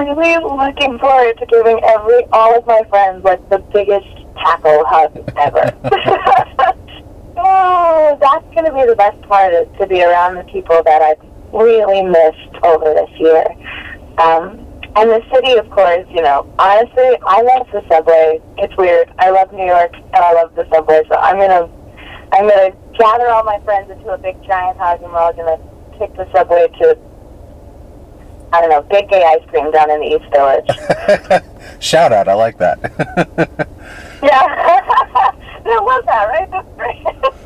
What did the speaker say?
really looking forward to giving all of my friends like the biggest tackle hug ever. Oh, that's going to be the best part, is to be around the people that I've really missed over this year. And the city, of course, honestly, I love the subway. It's weird. I love New York, and I love the subway, so I'm gonna gather all my friends into a big giant hug, and we're all gonna take the subway to, I don't know, Big Gay Ice Cream down in the East Village. Shout out, I like that. Yeah. I love that, right? That's great.